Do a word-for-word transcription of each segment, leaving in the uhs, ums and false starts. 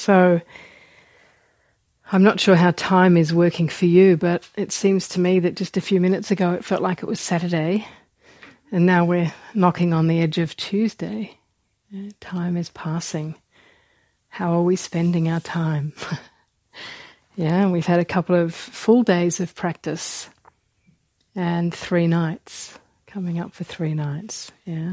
So I'm not sure how time is working for you, but it seems to me that just a few minutes ago it felt like it was Saturday, and now we're knocking on the edge of Tuesday. Yeah, time is passing. How are we spending our time? Yeah, we've had a couple of full days of practice and three nights, coming up for three nights, yeah.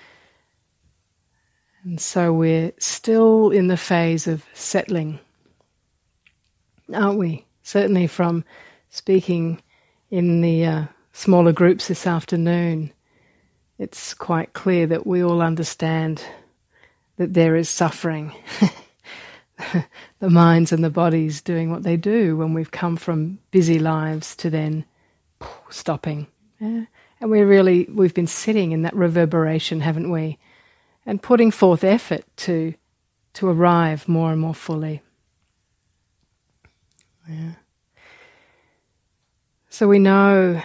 And so we're still in the phase of settling, aren't we? Certainly from speaking in the uh, smaller groups this afternoon, it's quite clear that we all understand that there is suffering. The minds and the bodies doing what they do when we've come from busy lives to then stopping. Yeah? And we really, we've been sitting in that reverberation, haven't we? And putting forth effort to to arrive more and more fully. Yeah. So we know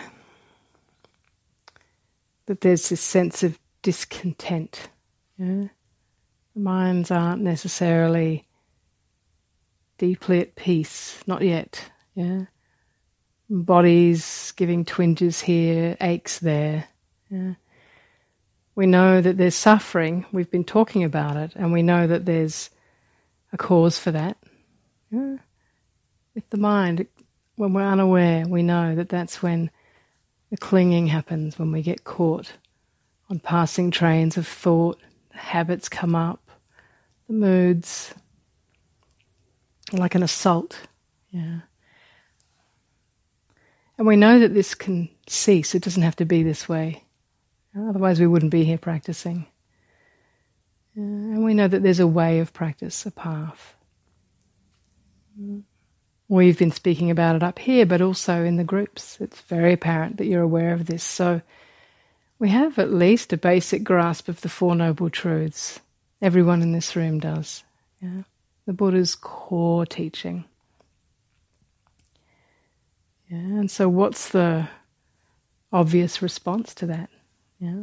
that there's this sense of discontent. Yeah? The minds aren't necessarily deeply at peace, not yet. Yeah, bodies giving twinges here, aches there. Yeah. We know that there's suffering. We've been talking about it, and we know that there's a cause for that. Yeah. With the mind, when we're unaware, we know that that's when the clinging happens, when we get caught on passing trains of thought, the habits come up, the moods, like an assault. Yeah. And we know that this can cease. It doesn't have to be this way. Otherwise we wouldn't be here practicing. Uh, and we know that there's a way of practice, a path. We've been speaking about it up here, but also in the groups. It's very apparent that you're aware of this. So we have at least a basic grasp of the Four Noble Truths. Everyone in this room does. Yeah. The Buddha's core teaching. Yeah, and so what's the obvious response to that? Yeah.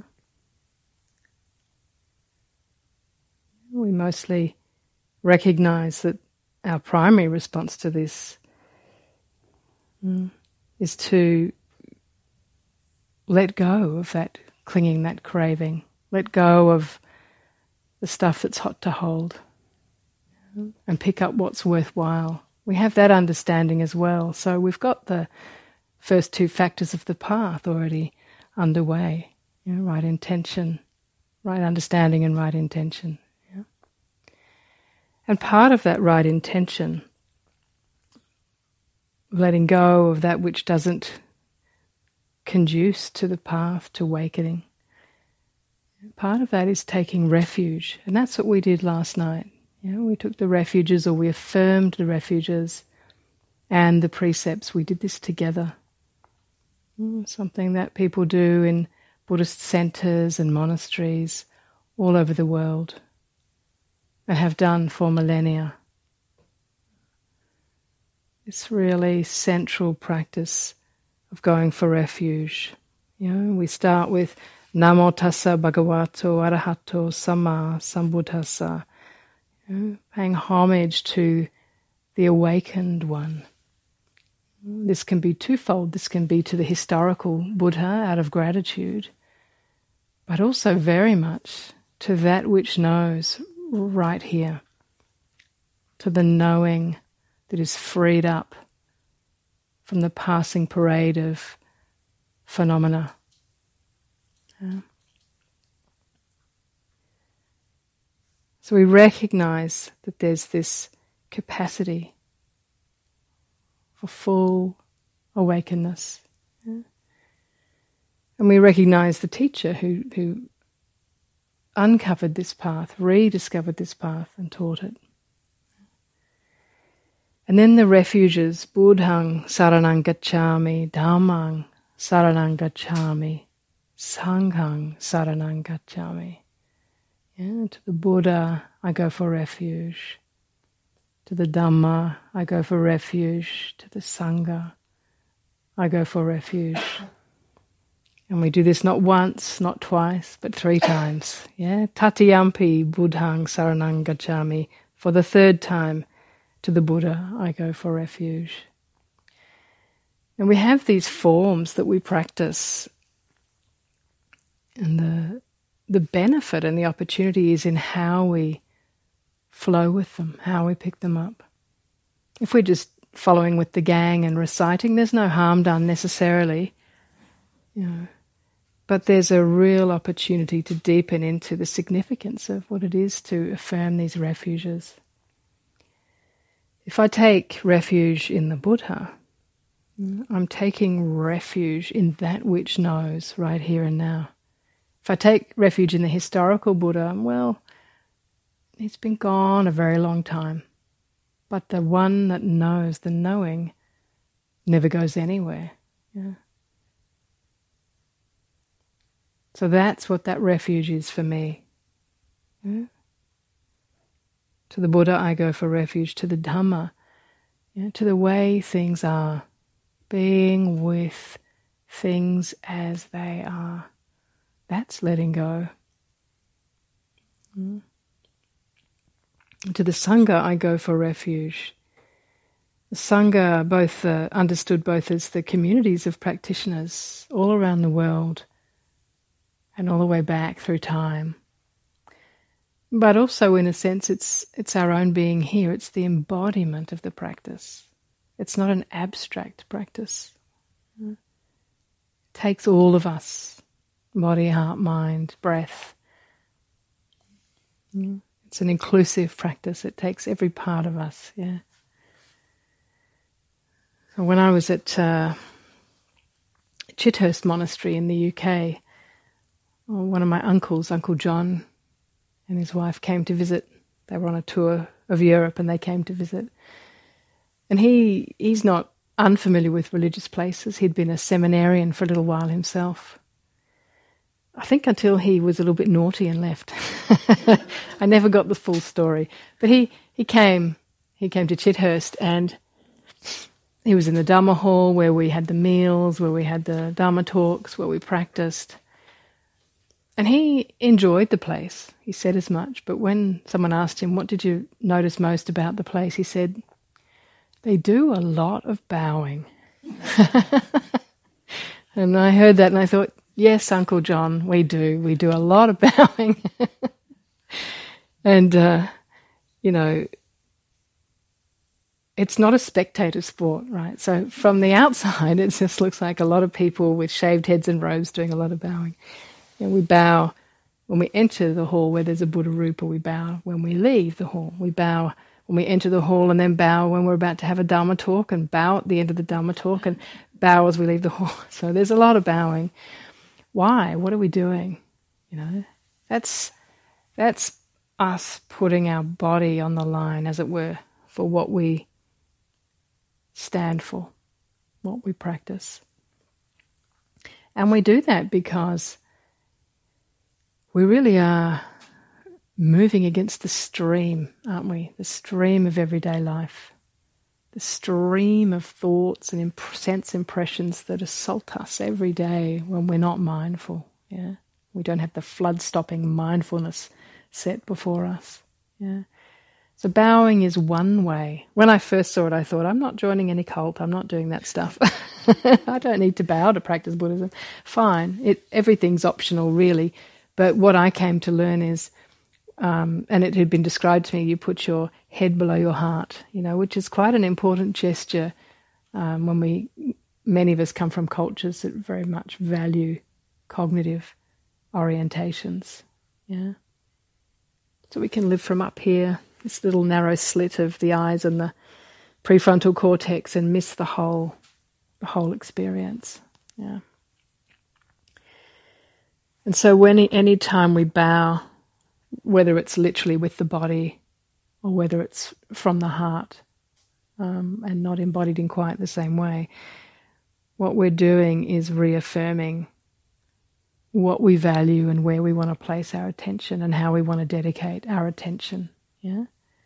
We mostly recognize that our primary response to this mm, is to let go of that clinging, that craving. Let go of the stuff that's hot to hold. And pick up what's worthwhile. We have that understanding as well. So we've got the first two factors of the path already underway. You know, right intention, right understanding and right intention. Yeah? And part of that right intention, letting go of that which doesn't conduce to the path to awakening, part of that is taking refuge. And that's what we did last night. Yeah, we took the refuges, or we affirmed the refuges and the precepts. We did this together. Mm, something that people do in Buddhist centres and monasteries all over the world and have done for millennia. It's really central practice of going for refuge. You know, we start with Namo Tassa Bhagavato Arahato Samma Sambuddhassa. You know, paying homage to the awakened one. This can be twofold. This can be to the historical Buddha out of gratitude, but also very much to that which knows right here, to the knowing that is freed up from the passing parade of phenomena. Yeah. So we recognize that there's this capacity for full awakenness. Yeah? And we recognize the teacher who, who uncovered this path, rediscovered this path and taught it. And then the refuges, Buddhaṃ saranang gacchami, Dhammang saranang gacchami, Sanghang saranang gacchami. Yeah, to the Buddha, I go for refuge. To the Dhamma, I go for refuge. To the Sangha, I go for refuge. And we do this not once, not twice, but three times. Yeah, Tatiyampi Buddhaṃ saranang gacchami. For the third time, To the Buddha, I go for refuge. And we have these forms that we practice, and the the benefit and the opportunity is in how we flow with them, how we pick them up. If we're just following with the gang and reciting, there's no harm done necessarily, you know. But there's a real opportunity to deepen into the significance of what it is to affirm these refuges. If I take refuge in the Buddha, I'm taking refuge in that which knows right here and now. If I take refuge in the historical Buddha, well, he's been gone a very long time. But the one that knows, the knowing, never goes anywhere. Yeah. So that's what that refuge is for me. Yeah. To the Buddha, I go for refuge. To the Dhamma, yeah, to the way things are, being with things as they are. That's letting go. Mm. To the Sangha, I go for refuge. The Sangha, both uh, understood both as the communities of practitioners all around the world and all the way back through time. But also, in a sense, it's it's our own being here. It's the embodiment of the practice. It's not an abstract practice. It takes all of us. Body, heart, mind, breath. Yeah. It's an inclusive practice. It takes every part of us. Yeah. So when I was at uh, Chithurst Monastery in the U K, well, one of my uncles, Uncle John, and his wife came to visit. They were on a tour of Europe, and they came to visit. And he he's not unfamiliar with religious places. He'd been a seminarian for a little while himself. I think until he was a little bit naughty and left. I never got the full story. But he, he came he came to Chithurst, and he was in the Dhamma hall where we had the meals, where we had the Dhamma talks, where we practiced. And he enjoyed the place. He said as much. But when someone asked him, what did you notice most about the place? He said, they do a lot of bowing. And I heard that and I thought, yes, Uncle John, we do. We do a lot of bowing. And, uh, you know, it's not a spectator sport, right? So from the outside, it just looks like a lot of people with shaved heads and robes doing a lot of bowing. You know, we bow when we enter the hall where there's a Buddha Rupa. We bow when we leave the hall. We bow when we enter the hall, and then bow when we're about to have a Dhamma talk, and bow at the end of the Dhamma talk, and bow as we leave the hall. So there's a lot of bowing. Why? What are we doing? You know, that's that's us putting our body on the line, as it were, for what we stand for, what we practice. And we do that because we really are moving against the stream, aren't we? The stream of everyday life. The stream of thoughts and imp- sense impressions that assault us every day when we're not mindful. Yeah, we don't have the flood-stopping mindfulness set before us. Yeah, so bowing is one way. When I first saw it, I thought, I'm not joining any cult. I'm not doing that stuff. I don't need to bow to practice Buddhism. Fine, it everything's optional, really. But what I came to learn is, um, and it had been described to me, you put your head below your heart, you know, which is quite an important gesture um, when we, many of us come from cultures that very much value cognitive orientations, yeah. So we can live from up here, this little narrow slit of the eyes and the prefrontal cortex, and miss the whole, the whole experience, yeah. And so when any time we bow, whether it's literally with the body or whether it's from the heart um, and not embodied in quite the same way, what we're doing is reaffirming what we value and where we want to place our attention and how we want to dedicate our attention. Yeah.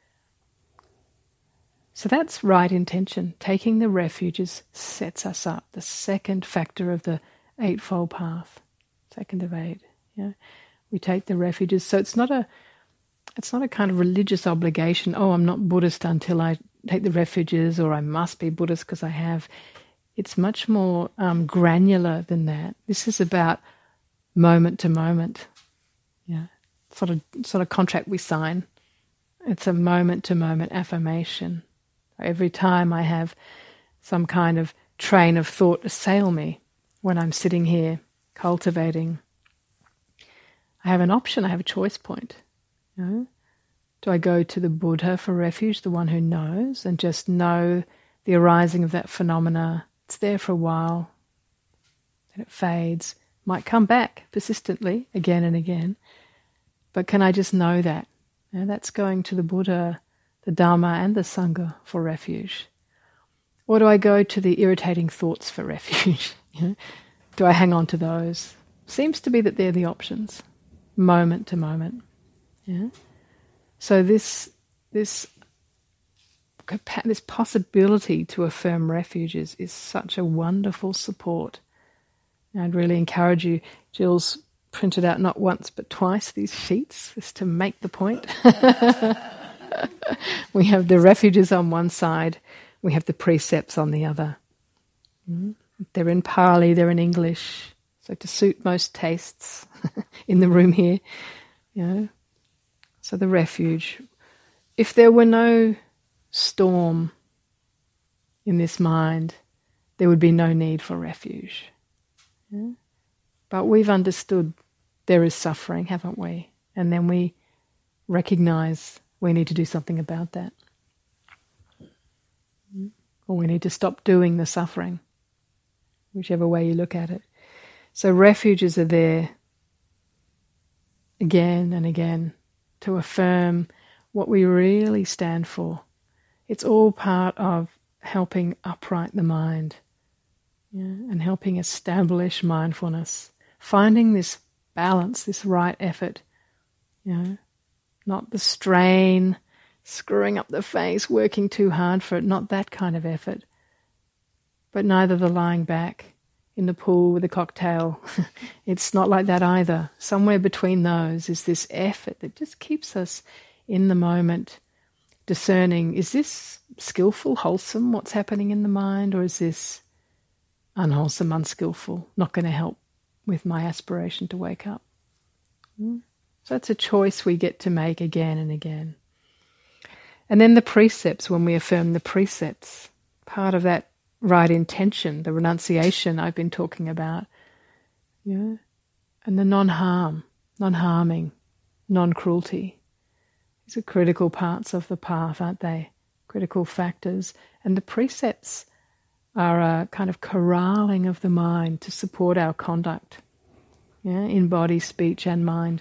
So that's right intention. Taking the refuges sets us up. The second factor of the Eightfold Path. Second of eight, yeah. We take the refuges. So it's not a, it's not a kind of religious obligation. Oh, I'm not Buddhist until I take the refuges, or I must be Buddhist because I have. It's much more um, granular than that. This is about moment to moment. Yeah, sort of sort of contract we sign. It's a moment to moment affirmation. Every time I have some kind of train of thought assail me when I'm sitting here cultivating, I have an option. I have a choice point. You know? Do I go to the Buddha for refuge, the one who knows, and just know the arising of that phenomena? It's there for a while, then it fades, might come back persistently again and again. But can I just know that? You know, that's going to the Buddha, the Dhamma and the Sangha for refuge. Or do I go to the irritating thoughts for refuge? You know? Do I hang on to those? Seems to be that they're the options, moment to moment. Yeah. So this this this possibility to affirm refuges is such a wonderful support. And I'd really encourage you. Jill's printed out not once but twice these sheets just to make the point. We have the refuges on one side, we have the precepts on the other. Mm. They're in Pali, they're in English, so to suit most tastes in the room here. You know. So the refuge. If there were no storm in this mind, there would be no need for refuge. Yeah? But we've understood there is suffering, haven't we? And then we recognize we need to do something about that. Or we need to stop doing the suffering, whichever way you look at it. So refuges are there again and again to affirm what we really stand for. It's all part of helping upright the mind, yeah, and helping establish mindfulness, finding this balance, this right effort, you know, not the strain, screwing up the face, working too hard for it, not that kind of effort, but neither the lying back in the pool with a cocktail. It's not like that either. Somewhere between those is this effort that just keeps us in the moment, discerning, is this skillful, wholesome, what's happening in the mind, or is this unwholesome, unskillful, not going to help with my aspiration to wake up? Mm. So it's a choice we get to make again and again. And then the precepts, when we affirm the precepts, part of that right intention, the renunciation I've been talking about, yeah, and the non-harm, non-harming, non-cruelty. These are critical parts of the path, aren't they? Critical factors. And the precepts are a kind of corralling of the mind to support our conduct, yeah, in body, speech and mind.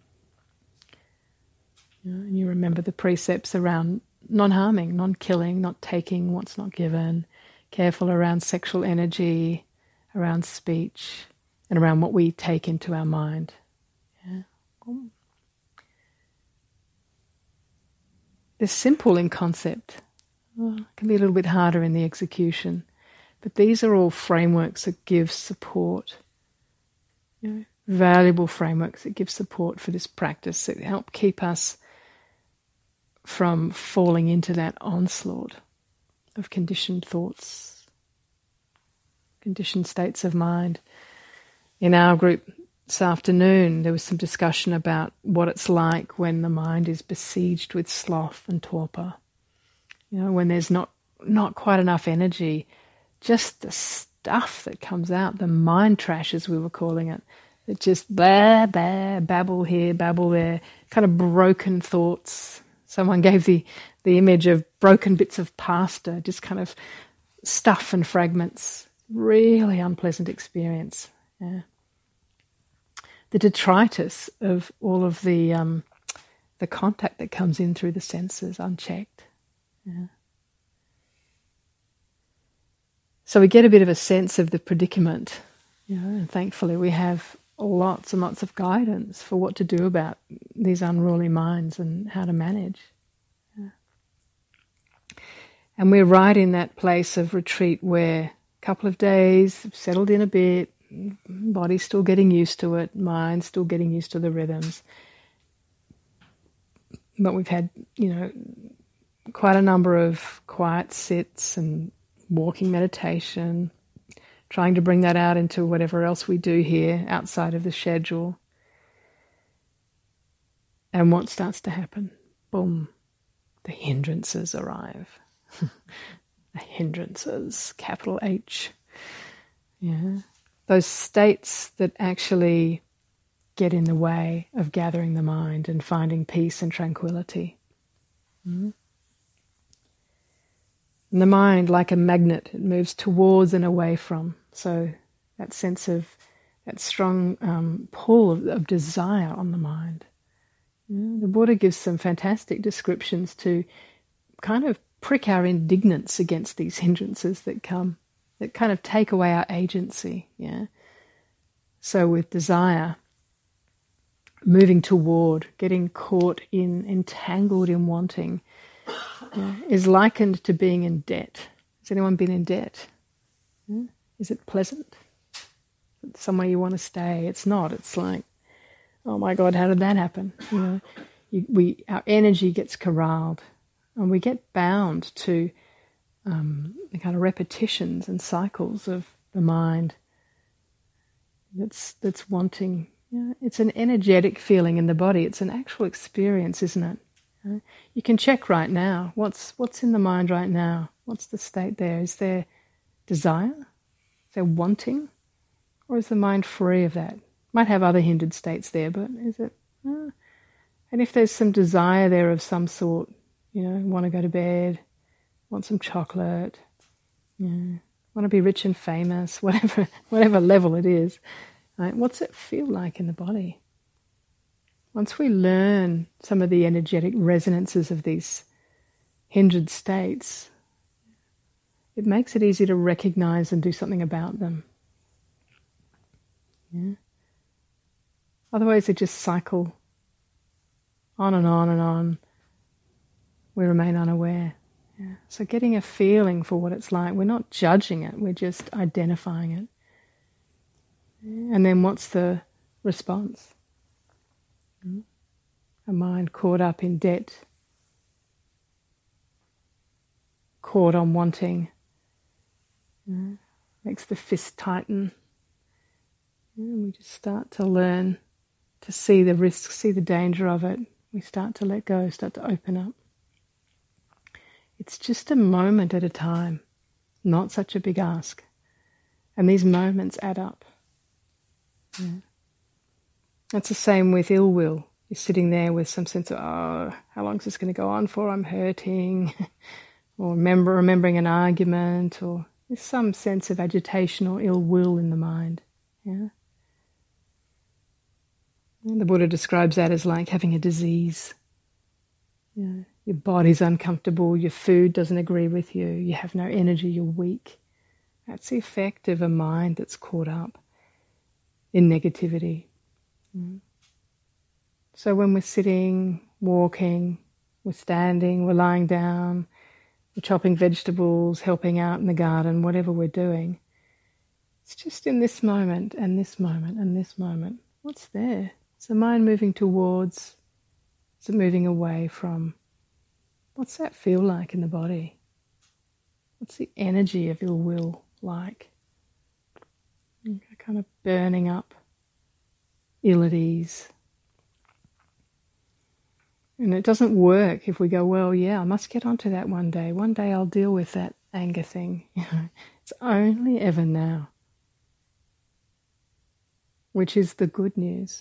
Yeah, and you remember the precepts around non-harming, non-killing, not taking what's not given, careful around sexual energy, around speech, and around what we take into our mind. Yeah. They're simple in concept. Oh, it can be a little bit harder in the execution. But these are all frameworks that give support. You know, valuable frameworks that give support for this practice, that help keep us from falling into that onslaught of conditioned thoughts, conditioned states of mind. In our group this afternoon, there was some discussion about what it's like when the mind is besieged with sloth and torpor. You know, when there's not not quite enough energy, just the stuff that comes out, the mind trash, as we were calling it, that just blah, blah, babble here, babble there, kind of broken thoughts. Someone gave the, the image of broken bits of pasta, just kind of stuff and fragments. Really unpleasant experience. Yeah. The detritus of all of the um, the contact that comes in through the senses unchecked. Yeah. So we get a bit of a sense of the predicament, you know, and thankfully we have lots and lots of guidance for what to do about these unruly minds and how to manage. Yeah. And we're right in that place of retreat where a couple of days, settled in a bit, body's still getting used to it, mind's still getting used to the rhythms. But we've had, you know, quite a number of quiet sits and walking meditation, trying to bring that out into whatever else we do here outside of the schedule. And what starts to happen? Boom, the hindrances arrive. The hindrances, capital H. Yeah, those states that actually get in the way of gathering the mind and finding peace and tranquility. Mm. And the mind, like a magnet, it moves towards and away from. So that sense of, that strong um, pull of, of desire on the mind. Yeah, the Buddha gives some fantastic descriptions to kind of prick our indignance against these hindrances that come, that kind of take away our agency. Yeah. So with desire, moving toward, getting caught in, entangled in wanting, yeah, is likened to being in debt. Has anyone been in debt? Yeah? Is it pleasant? Is it somewhere you want to stay? It's not. It's like, oh my God, how did that happen? You know, you, we our energy gets corralled, and we get bound to um, the kind of repetitions and cycles of the mind that's that's wanting. You know, it's an energetic feeling in the body. It's an actual experience, isn't it? You can check right now. What's what's in the mind right now? What's the state there? Is there desire? Is there wanting? Or is the mind free of that? Might have other hindered states there, but is it? Uh, and if there's some desire there of some sort, you know, want to go to bed, want some chocolate, you know, want to be rich and famous, whatever whatever level it is, right? What's it feel like in the body? Once we learn some of the energetic resonances of these hindered states, it makes it easy to recognize and do something about them. Yeah. Otherwise they just cycle on and on and on. We remain unaware. Yeah. So getting a feeling for what it's like, we're not judging it, we're just identifying it. Yeah. And then what's the response? A mind caught up in debt, caught on wanting, you know, makes the fist tighten. And we just start to learn to see the risks, see the danger of it. We start to let go, start to open up. It's just a moment at a time, not such a big ask. And these moments add up. Yeah. That's the same with ill will. You're sitting there with some sense of, oh, how long is this going to go on for? I'm hurting. Or remember remembering an argument, or there's some sense of agitation or ill will in the mind. Yeah. And the Buddha describes that as like having a disease. Yeah. Your body's uncomfortable, your food doesn't agree with you, you have no energy, you're weak. That's the effect of a mind that's caught up in negativity. Mm. So when we're sitting, walking, we're standing, we're lying down, we're chopping vegetables, helping out in the garden, whatever we're doing, it's just in this moment and this moment and this moment. What's there? Is the mind moving towards? Is it moving away from? What's that feel like in the body? What's the energy of ill will like? Kind of burning up, ill at ease. And it doesn't work if we go, well, yeah, I must get onto that one day. One day I'll deal with that anger thing. You know, it's only ever now, which is the good news.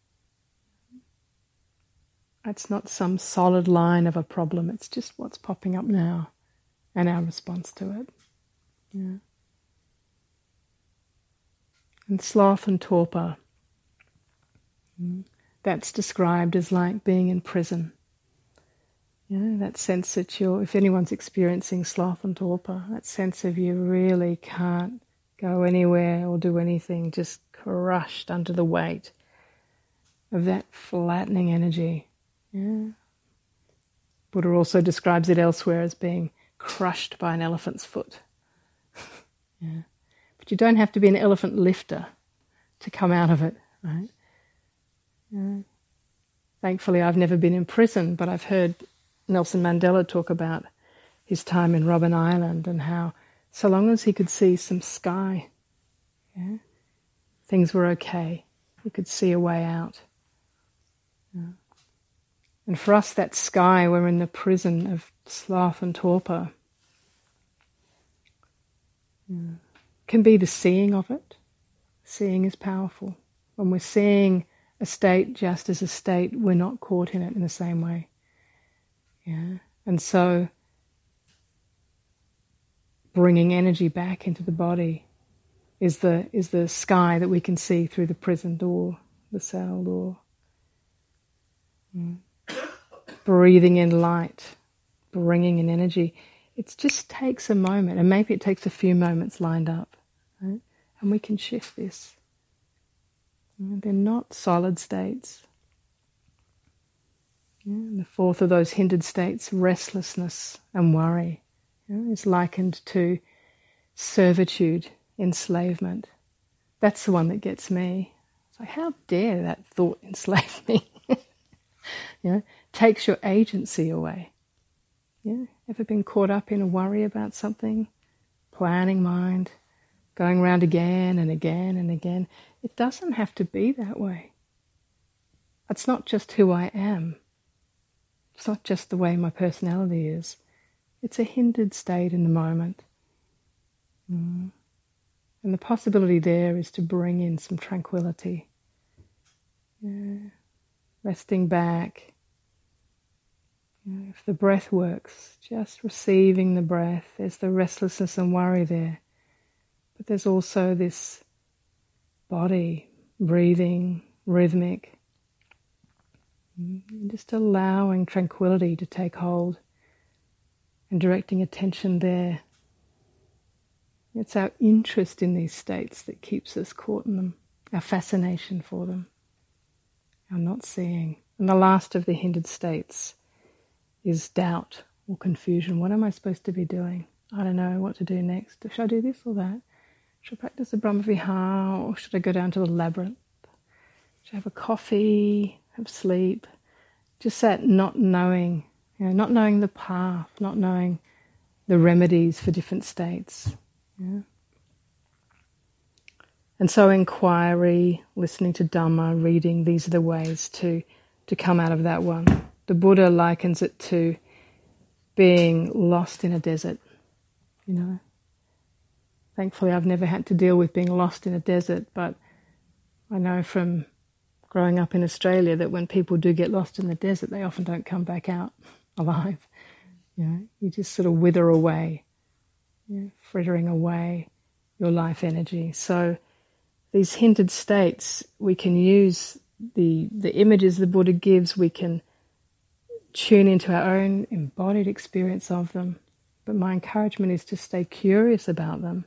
It's not some solid line of a problem. It's just what's popping up now and our response to it. Yeah. And sloth and torpor, that's described as like being in prison. You know, that sense that you're, if anyone's experiencing sloth and torpor, that sense of you really can't go anywhere or do anything, just crushed under the weight of that flattening energy. Yeah. Buddha also describes it elsewhere as being crushed by an elephant's foot. Yeah. But you don't have to be an elephant lifter to come out of it, right? Yeah. Thankfully, I've never been in prison, but I've heard Nelson Mandela talk about his time in Robben Island and how so long as he could see some sky, yeah, things were okay. He could see a way out. Yeah. And for us, that sky, we're in the prison of sloth and torpor. Yeah. Can be the seeing of it. Seeing is powerful. When we're seeing a state just as a state, we're not caught in it in the same way. Yeah. And so bringing energy back into the body is the is the sky that we can see through the prison door, the cell door. Mm. Breathing in light, bringing in energy. It just takes a moment, and maybe it takes a few moments lined up, right? And we can shift this. And they're not solid states. Yeah, and the fourth of those hindered states, restlessness and worry, yeah, is likened to servitude, enslavement. That's the one that gets me. It's like, how dare that thought enslave me? You know, takes your agency away. Yeah, ever been caught up in a worry about something? Planning mind, going round again and again and again. It doesn't have to be that way. It's not just who I am. It's not just the way my personality is. It's a hindered state in the moment. Mm. And the possibility there is to bring in some tranquility. Yeah. Resting back. You know, if the breath works, just receiving the breath, there's the restlessness and worry there. But there's also this body, breathing, rhythmic. And just allowing tranquility to take hold and directing attention there. It's our interest in these states that keeps us caught in them, our fascination for them, our not seeing. And the last of the hindered states is doubt or confusion. What am I supposed to be doing? I don't know what to do next. Should I do this or that? Should I practice the Brahmavihara, or should I go down to the labyrinth? Should I have a coffee, have sleep? Just that not knowing, you know, not knowing the path, not knowing the remedies for different states. Yeah. And so inquiry, listening to Dhamma, reading, these are the ways to, to come out of that one. The Buddha likens it to being lost in a desert, you know. Thankfully, I've never had to deal with being lost in a desert, but I know from growing up in Australia that when people do get lost in the desert, they often don't come back out alive. You know, you just sort of wither away, you know, frittering away your life energy. So these hindered states, we can use the the images the Buddha gives, we can tune into our own embodied experience of them. But my encouragement is to stay curious about them.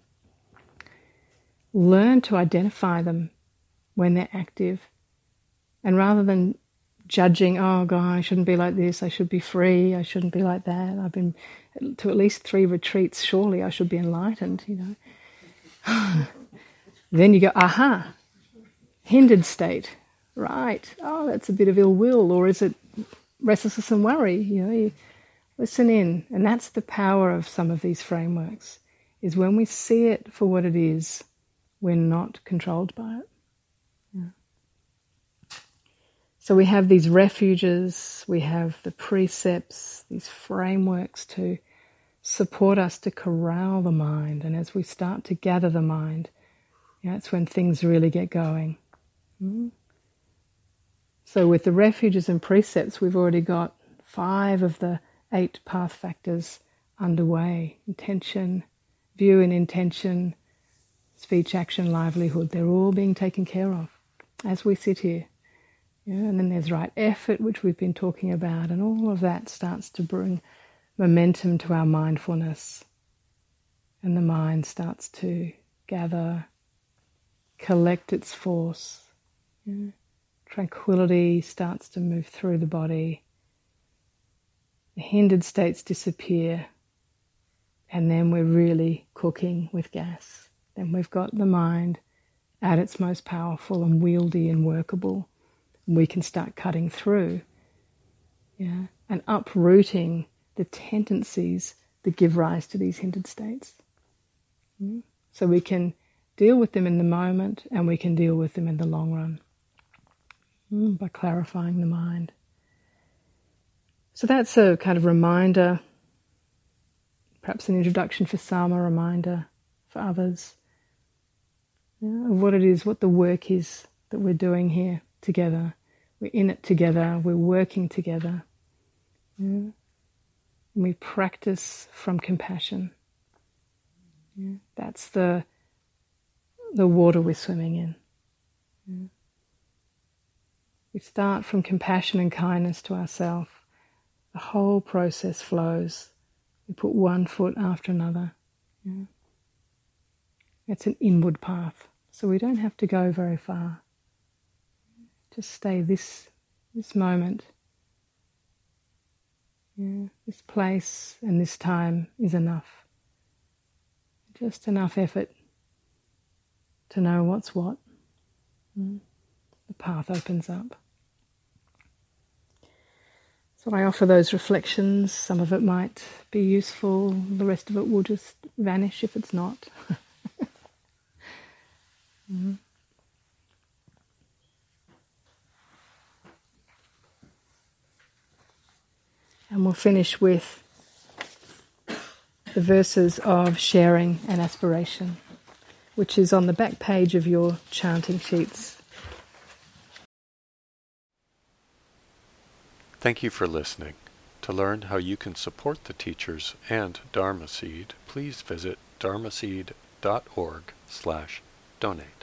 Learn to identify them when they're active. And rather than judging, oh God, I shouldn't be like this, I should be free, I shouldn't be like that, I've been to at least three retreats, surely I should be enlightened, you know. Then you go, aha, hindered state, right, oh, that's a bit of ill will, or is it restlessness and worry, you know, you listen in. And that's the power of some of these frameworks, is when we see it for what it is, we're not controlled by it. Yeah. So we have these refuges, we have the precepts, these frameworks to support us to corral the mind. And as we start to gather the mind, yeah, it's when things really get going. Mm. So with the refuges and precepts, we've already got five of the eight path factors underway. Intention, view and intention, speech, action, livelihood. They're all being taken care of as we sit here. Yeah, and then there's right effort, which we've been talking about, and all of that starts to bring momentum to our mindfulness. And the mind starts to gather, collect its force. Yeah. Tranquility starts to move through the body. The hindered states disappear. And then we're really cooking with gas. Then we've got the mind at its most powerful and wieldy and workable. We can start cutting through yeah, and uprooting the tendencies that give rise to these hindered states. Mm. So we can deal with them in the moment, and we can deal with them in the long run mm, by clarifying the mind. So that's a kind of reminder, perhaps an introduction for some, a reminder for others, yeah, of what it is, what the work is that we're doing here together. We're in it together, we're working together. Yeah. And we practice from compassion. Yeah. That's the the water we're swimming in. Yeah. We start from compassion and kindness to ourselves. The whole process flows. We put one foot after another. Yeah. It's an inward path, so we don't have to go very far. Just stay this this moment. Yeah. This place and this time is enough. Just enough effort to know what's what. Mm. The path opens up. So I offer those reflections. Some of it might be useful. The rest of it will just vanish if it's not. mm. And we'll finish with the verses of sharing and aspiration, which is on the back page of your chanting sheets. Thank you for listening. To learn how you can support the teachers and Dharma Seed, please visit dharmaseed dot org slash donate.